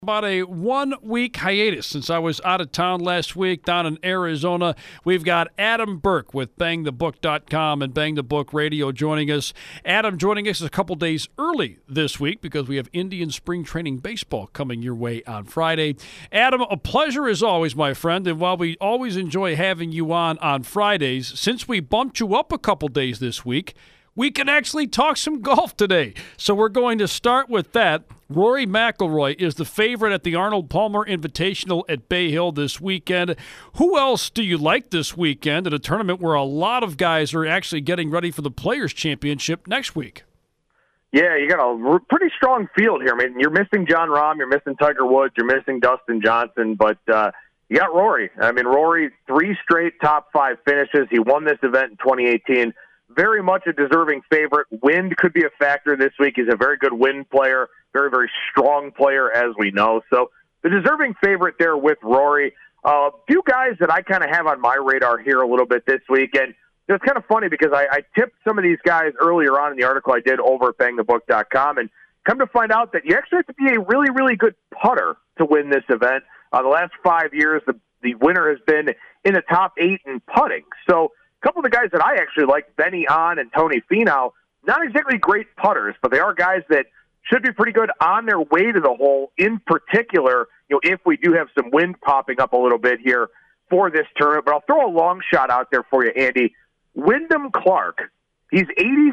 About a 1-week hiatus since I was out of town last week down in Arizona. We've got Adam Burke with BangTheBook.com and Bang the Book Radio joining us. Adam joining us a couple days early this week because we have Indian spring training baseball coming your way on Friday. Adam, a pleasure as always, my friend. And while we always enjoy having you on Fridays, since we bumped you up a couple days this week, we can actually talk some golf today. So we're going to start with that. Rory McIlroy is the favorite at the Arnold Palmer Invitational at Bay Hill this weekend. Who else do you like this weekend at a tournament where a lot of guys are actually getting ready for the Players' Championship next week? Yeah, you got a pretty strong field here. I mean, you're missing Jon Rahm, you're missing Tiger Woods, you're missing Dustin Johnson, but you got Rory. I mean, Rory, 3 straight top 5 finishes. He won this event in 2018. Very much a deserving favorite. Wind could be a factor this week. He's a very good wind player, very, very strong player, as we know. So the deserving favorite there with Rory. A few guys that I kind of have on my radar here a little bit this week. And it's kind of funny because I tipped some of these guys earlier on in the article I did over at BangTheBook.com. And come to find out that you actually have to be a really, really good putter to win this event. The last 5 years, the winner has been in the top 8 in putting. So a couple of the guys that I actually like, Benny On and Tony Finau, not exactly great putters, but they are guys that should be pretty good on their way to the hole. In particular, if we do have some wind popping up a little bit here for this tournament. But I'll throw a long shot out there for you, Andy. Wyndham Clark, he's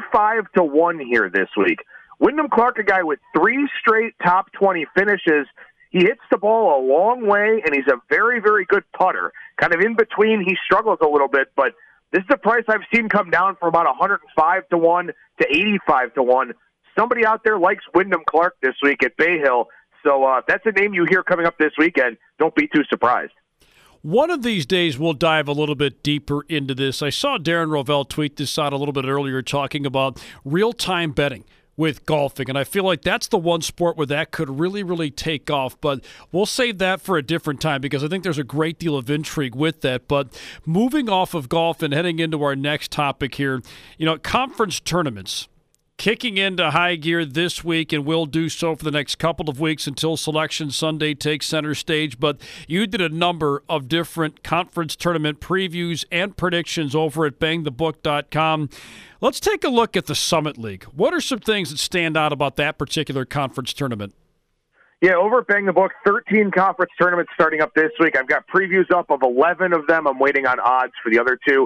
85-1 here this week. Wyndham Clark, a guy with 3 straight top 20 finishes. He hits the ball a long way, and he's a very, very good putter. Kind of in between, he struggles a little bit, but this is a price I've seen come down from about 105-1 to 85-1. Somebody out there likes Wyndham Clark this week at Bay Hill. So if that's a name you hear coming up this weekend, don't be too surprised. One of these days, we'll dive a little bit deeper into this. I saw Darren Rovell tweet this out a little bit earlier talking about real-time betting with golfing, and I feel like that's the one sport where that could really, really take off, but we'll save that for a different time because I think there's a great deal of intrigue with that. But moving off of golf and heading into our next topic here, conference tournaments kicking into high gear this week and will do so for the next couple of weeks until Selection Sunday takes center stage. But you did a number of different conference tournament previews and predictions over at BangTheBook.com. Let's take a look at the Summit League. What are some things that stand out about that particular conference tournament? Yeah, over at Bang the Book, 13 conference tournaments starting up this week. I've got previews up of 11 of them. I'm waiting on odds for the other 2.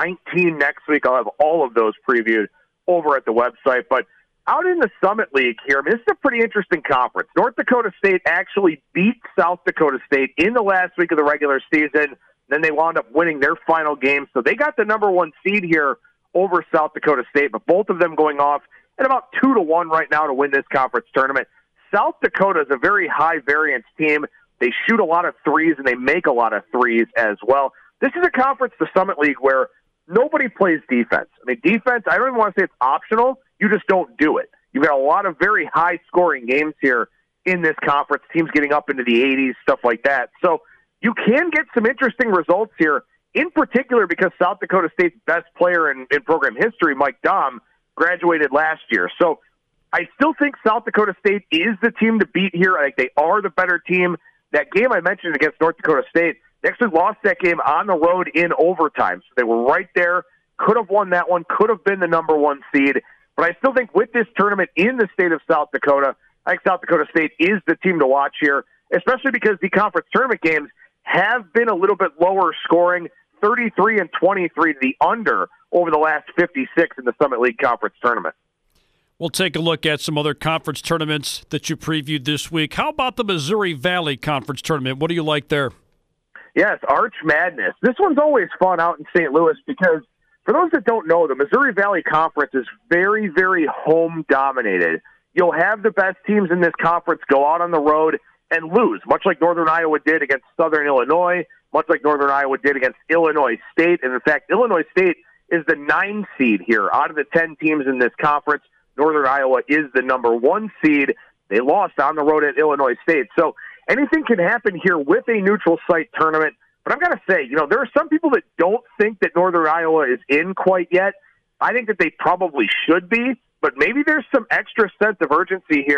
19 next week. I'll have all of those previewed over at the website. But out in the Summit League here, this is a pretty interesting conference. North Dakota State actually beat South Dakota State in the last week of the regular season. Then they wound up winning their final game. So they got the number 1 seed here over South Dakota State, but both of them going off at about 2-1 right now to win this conference tournament. South Dakota is a very high variance team. They shoot a lot of threes and they make a lot of threes as well. This is a conference, the Summit League, where nobody plays defense. I mean, defense, I don't even want to say it's optional. You just don't do it. You've got a lot of very high-scoring games here in this conference, teams getting up into the 80s, stuff like that. So you can get some interesting results here, in particular because South Dakota State's best player in program history, Mike Daum, graduated last year. So I still think South Dakota State is the team to beat here. I think they are the better team. That game I mentioned against North Dakota State, they actually lost that game on the road in overtime. So they were right there, could have won that one, could have been the number 1 seed. But I still think with this tournament in the state of South Dakota, I think South Dakota State is the team to watch here, especially because the conference tournament games have been a little bit lower scoring, 33 and 23 to the under over the last 56 in the Summit League Conference Tournament. We'll take a look at some other conference tournaments that you previewed this week. How about the Missouri Valley Conference Tournament? What do you like there? Yes, Arch Madness. This one's always fun out in St. Louis because, for those that don't know, the Missouri Valley Conference is very, very home-dominated. You'll have the best teams in this conference go out on the road and lose, much like Northern Iowa did against Southern Illinois, much like Northern Iowa did against Illinois State. And, in fact, Illinois State is the 9 seed here. Out of the 10 teams in this conference, Northern Iowa is the number 1 seed. They lost on the road at Illinois State. So anything can happen here with a neutral site tournament. But I've got to say, there are some people that don't think that Northern Iowa is in quite yet. I think that they probably should be, but maybe there's some extra sense of urgency here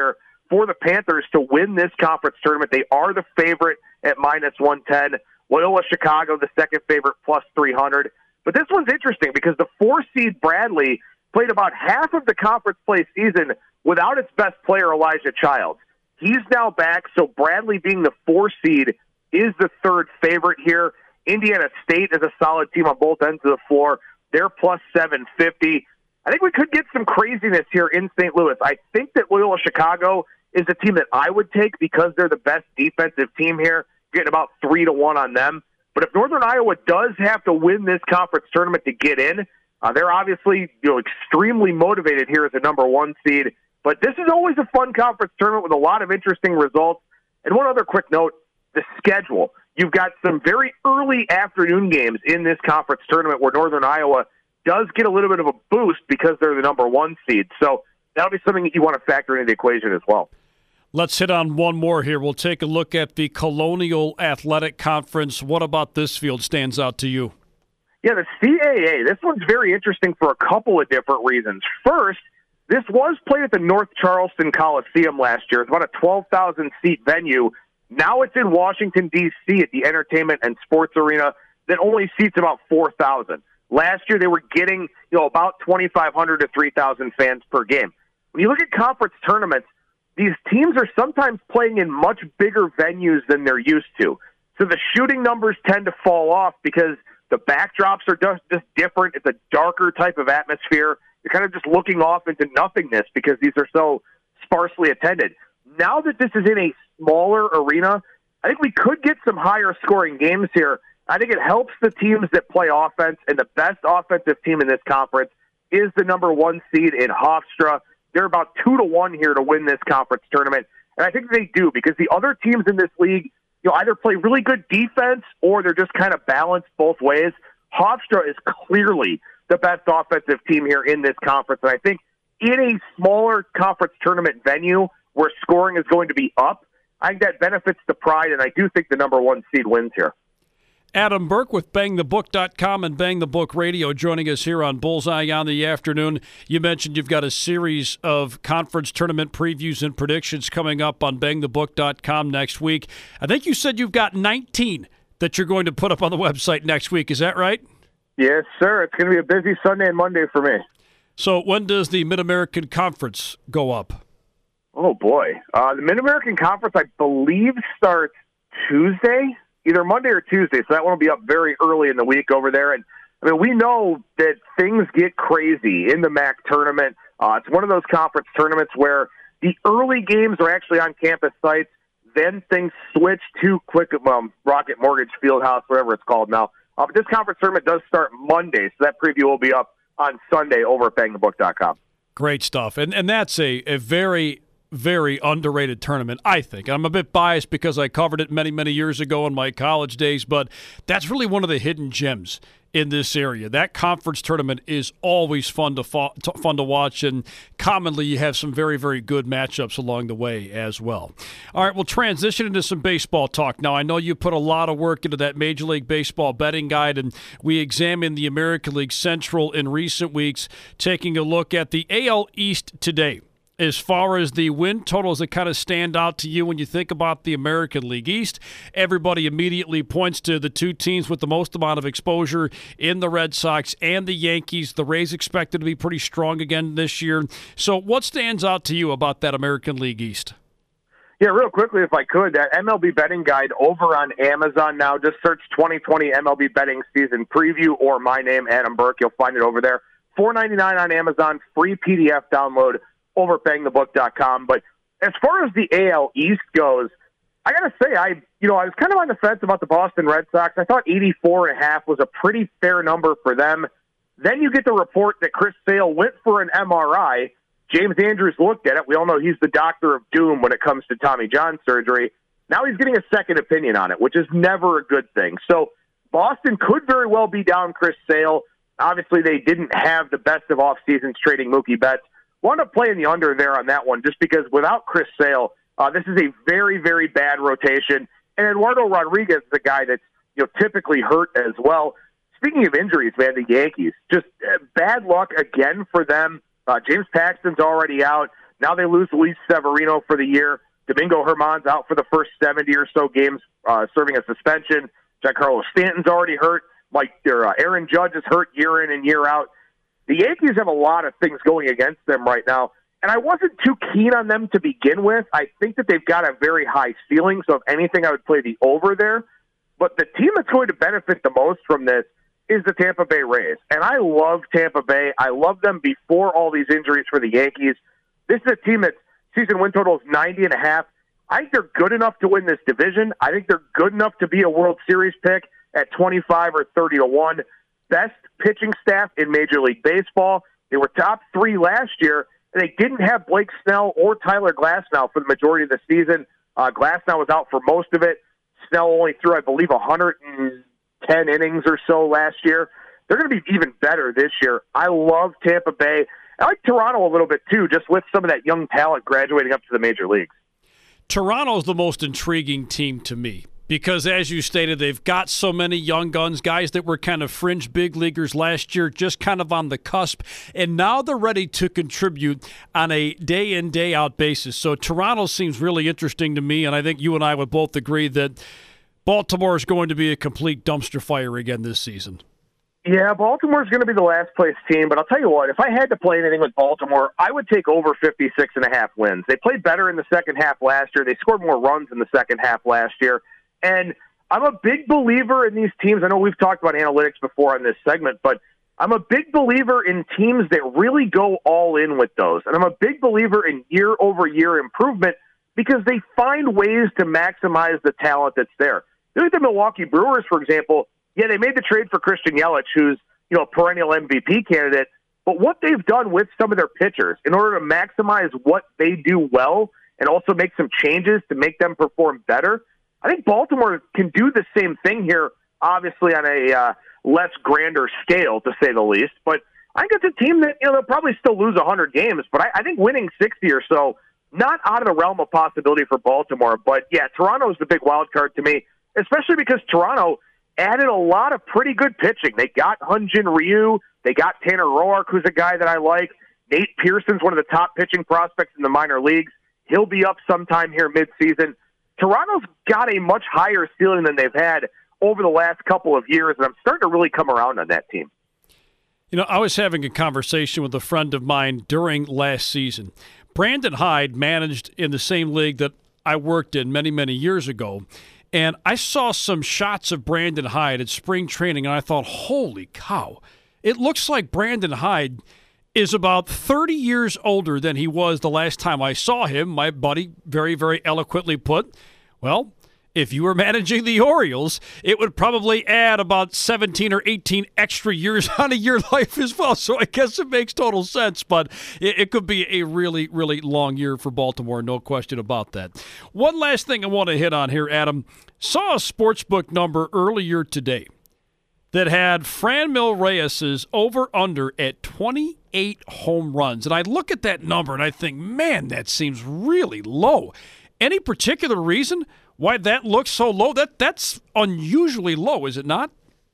for the Panthers to win this conference tournament. They are the favorite at -110. Loyola Chicago, the second favorite, +300. But this one's interesting because the 4-seed Bradley played about half of the conference play season without its best player, Elijah Childs. He's now back, so Bradley being the 4-seed is the third favorite here. Indiana State is a solid team on both ends of the floor. They're +750. I think we could get some craziness here in St. Louis. I think that Loyola Chicago is a team that I would take because they're the best defensive team here, getting about 3-1 on them. But if Northern Iowa does have to win this conference tournament to get in, they're obviously extremely motivated here as a number 1 seed. But this is always a fun conference tournament with a lot of interesting results. And one other quick note, the schedule. You've got some very early afternoon games in this conference tournament where Northern Iowa does get a little bit of a boost because they're the number 1 seed. So that'll be something that you want to factor into the equation as well. Let's hit on one more here. We'll take a look at the Colonial Athletic Conference. What about this field stands out to you? Yeah, the CAA. This one's very interesting for a couple of different reasons. First, this was played at the North Charleston Coliseum last year. It's about a 12,000-seat venue. Now it's in Washington, D.C. at the Entertainment and Sports Arena that only seats about 4,000. Last year they were getting about 2,500 to 3,000 fans per game. When you look at conference tournaments, these teams are sometimes playing in much bigger venues than they're used to. So the shooting numbers tend to fall off because the backdrops are just different. It's a darker type of atmosphere. You're kind of just looking off into nothingness because these are so sparsely attended. Now that this is in a smaller arena, I think we could get some higher scoring games here. I think it helps the teams that play offense, and the best offensive team in this conference is the number 1 seed in Hofstra. They're about 2-1 here to win this conference tournament, and I think they do because the other teams in this league, either play really good defense or they're just kind of balanced both ways. Hofstra is clearly the best offensive team here in this conference, and I think in a smaller conference tournament venue where scoring is going to be up, I think that benefits the Pride, and I do think the number 1 seed wins here. Adam Burke with BangTheBook.com and Bang the Book Radio joining us here on Bullseye on the Afternoon. You mentioned you've got a series of conference tournament previews and predictions coming up on BangTheBook.com next week. I think you said you've got 19 that you're going to put up on the website next week. Is that right? Yes, sir. It's going to be a busy Sunday and Monday for me. So when does the Mid-American Conference go up? Oh, boy. The Mid-American Conference, I believe, starts Tuesday. Either Monday or Tuesday, so that one will be up very early in the week over there. And I mean, we know that things get crazy in the MAC tournament. It's one of those conference tournaments where the early games are actually on campus sites, then things switch to Rocket Mortgage Fieldhouse, whatever it's called now. But this conference tournament does start Monday, so that preview will be up on Sunday over at BangTheBook.com. Great stuff, and that's a very very underrated tournament, I think. I'm a bit biased because I covered it many, many years ago in my college days, but that's really one of the hidden gems in this area. That conference tournament is always fun to watch, and commonly you have some very, very good matchups along the way as well. All right, we'll transition into some baseball talk. Now, I know you put a lot of work into that Major League Baseball betting guide, and we examined the American League Central in recent weeks, taking a look at the AL East today. As far as the win totals that kind of stand out to you when you think about the American League East, everybody immediately points to the two teams with the most amount of exposure in the Red Sox and the Yankees. The Rays expected to be pretty strong again this year. So what stands out to you about that American League East? Yeah, real quickly, if I could, that MLB betting guide over on Amazon now. Just search 2020 MLB betting season preview or my name, Adam Burke. You'll find it over there. $4.99 on Amazon, free PDF download over at BangTheBook.com. But as far as the AL East goes, I got to say, I was kind of on the fence about the Boston Red Sox. I thought 84.5 was a pretty fair number for them. Then you get the report that Chris Sale went for an MRI. James Andrews looked at it. We all know he's the doctor of doom when it comes to Tommy John surgery. Now he's getting a second opinion on it, which is never a good thing. So Boston could very well be down Chris Sale. Obviously, they didn't have the best of off seasons trading Mookie Betts. Wound up playing the under there on that one just because without Chris Sale, this is a very, very bad rotation. And Eduardo Rodriguez is a guy that's typically hurt as well. Speaking of injuries, man, the Yankees, just bad luck again for them. James Paxton's already out. Now they lose Luis Severino for the year. Domingo Germán's out for the first 70 or so games, serving a suspension. Giancarlo Stanton's already hurt. Aaron Judge is hurt year in and year out. The Yankees have a lot of things going against them right now, and I wasn't too keen on them to begin with. I think that they've got a very high ceiling, so if anything, I would play the over there. But the team that's going to benefit the most from this is the Tampa Bay Rays. And I love Tampa Bay. I love them before all these injuries for the Yankees. This is a team that's season win total is 90.5. I think they're good enough to win this division. I think they're good enough to be a World Series pick at 25 or 30-1. Best pitching staff in Major League Baseball. They were top 3 last year, and they didn't have Blake Snell or Tyler Glasnow for the majority of the season. Glasnow was out for most of it. Snell only threw, I believe, 110 innings or so last year. They're going to be even better this year. I love Tampa Bay. I like Toronto a little bit, too, just with some of that young talent graduating up to the major leagues. Toronto's the most intriguing team to me because, as you stated, they've got so many young guns, guys that were kind of fringe big leaguers last year, just kind of on the cusp, and now they're ready to contribute on a day-in, day-out basis. So Toronto seems really interesting to me, and I think you and I would both agree that Baltimore is going to be a complete dumpster fire again this season. Yeah, Baltimore's going to be the last place team, but I'll tell you what, if I had to play anything with Baltimore, I would take over 56.5 wins. They played better in the second half last year. They scored more runs in the second half last year. And I'm a big believer in these teams. I know we've talked about analytics before on this segment, but I'm a big believer in teams that really go all in with those. And I'm a big believer in year-over-year improvement because they find ways to maximize the talent that's there. Look at the Milwaukee Brewers, for example. Yeah, they made the trade for Christian Yelich, who's a perennial MVP candidate. But what they've done with some of their pitchers in order to maximize what they do well and also make some changes to make them perform better, I think Baltimore can do the same thing here, obviously on a less grander scale, to say the least. But I think it's a team that they'll probably still lose 100 games. But I think winning 60 or so, not out of the realm of possibility for Baltimore. But, yeah, Toronto's the big wild card to me, especially because Toronto added a lot of pretty good pitching. They got Hyun-Jin Ryu. They got Tanner Roark, who's a guy that I like. Nate Pearson's one of the top pitching prospects in the minor leagues. He'll be up sometime here midseason. Toronto's got a much higher ceiling than they've had over the last couple of years, and I'm starting to really come around on that team. I was having a conversation with a friend of mine during last season. Brandon Hyde managed in the same league that I worked in many, many years ago. And I saw some shots of Brandon Hyde at spring training, and I thought, holy cow, it looks like Brandon Hyde is about 30 years older than he was the last time I saw him. My buddy very, very eloquently put, well, if you were managing the Orioles, it would probably add about 17 or 18 extra years onto your life as well. So I guess it makes total sense, but it could be a really, really long year for Baltimore, no question about that. One last thing I want to hit on here, Adam. Saw a sportsbook number earlier today that had Franmil Reyes's over-under at 28 home runs. And I look at that number and I think, man, that seems really low. Any particular reason why that looks so low? That's unusually low, is it not?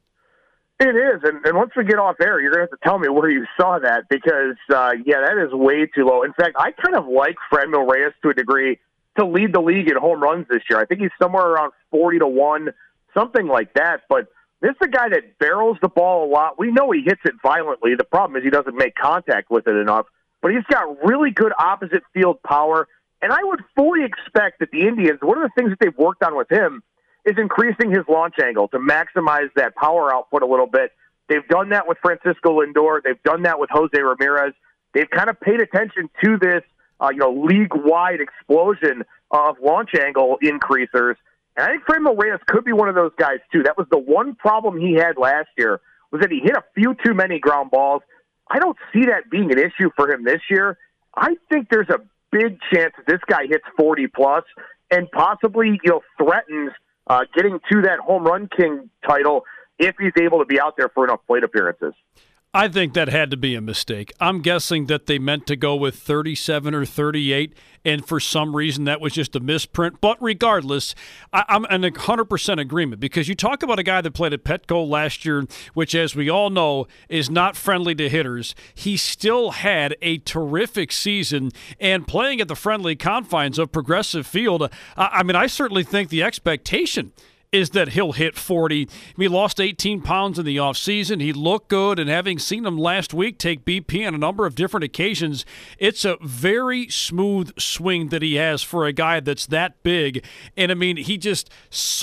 It is, and once we get off air, you're going to have to tell me where you saw that because, that is way too low. In fact, I kind of like Franmil Reyes to a degree to lead the league in home runs this year. I think he's somewhere around 40-1, something like that, but this is a guy that barrels the ball a lot. We know he hits it violently. The problem is he doesn't make contact with it enough, but he's got really good opposite field power. And I would fully expect that the Indians, one of the things that they've worked on with him is increasing his launch angle to maximize that power output a little bit. They've done that with Francisco Lindor. They've done that with Jose Ramirez. They've kind of paid attention to this, league-wide explosion of launch angle increasers. And I think Franmil Reyes could be one of those guys, too. That was the one problem he had last year, was that he hit a few too many ground balls. I don't see that being an issue for him this year. I think there's a big chance that this guy hits 40-plus and possibly threatens getting to that home run king title if he's able to be out there for enough plate appearances. I think that had to be a mistake. I'm guessing that they meant to go with 37 or 38, and for some reason that was just a misprint. But regardless, I'm in 100% agreement, because you talk about a guy that played at Petco last year, which, as we all know, is not friendly to hitters. He still had a terrific season, and playing at the friendly confines of Progressive Field, I certainly think the expectation is that he'll hit 40. He lost 18 pounds in the offseason. He looked good, and having seen him last week take BP on a number of different occasions, it's a very smooth swing that he has for a guy that's that big. And, he just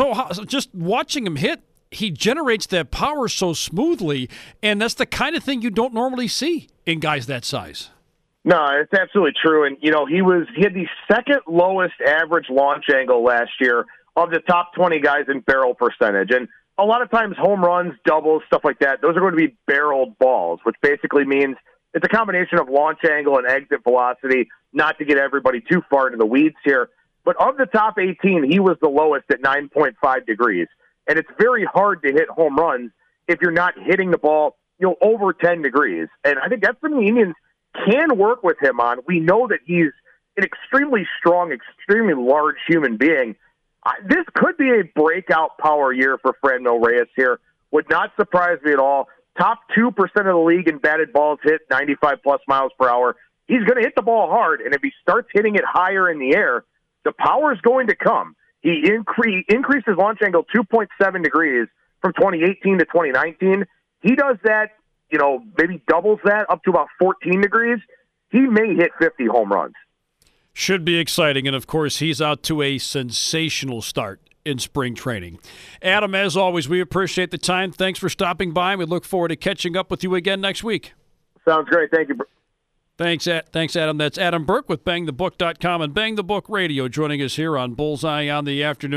watching him hit, he generates that power so smoothly, and that's the kind of thing you don't normally see in guys that size. No, it's absolutely true. And, he had the second lowest average launch angle last year of the top 20 guys in barrel percentage. And a lot of times home runs, doubles, stuff like that, those are going to be barreled balls, which basically means it's a combination of launch angle and exit velocity, not to get everybody too far into the weeds here. But of the top 18, he was the lowest at 9.5 degrees. And it's very hard to hit home runs if you're not hitting the ball, over 10 degrees. And I think that's something the Indians can work with him on. We know that he's an extremely strong, extremely large human being. This could be a breakout power year for Franmil Reyes here. Would not surprise me at all. Top 2% of the league in batted balls hit, 95-plus miles per hour. He's going to hit the ball hard, and if he starts hitting it higher in the air, the power is going to come. He increased his launch angle 2.7 degrees from 2018 to 2019. He does that, maybe doubles that up to about 14 degrees. He may hit 50 home runs. Should be exciting, and of course, he's out to a sensational start in spring training. Adam, as always, we appreciate the time. Thanks for stopping by. We look forward to catching up with you again next week. Sounds great. Thank you. Thanks, Adam. That's Adam Burke with BangTheBook.com and Bang the Book Radio, joining us here on Bullseye on the Afternoon.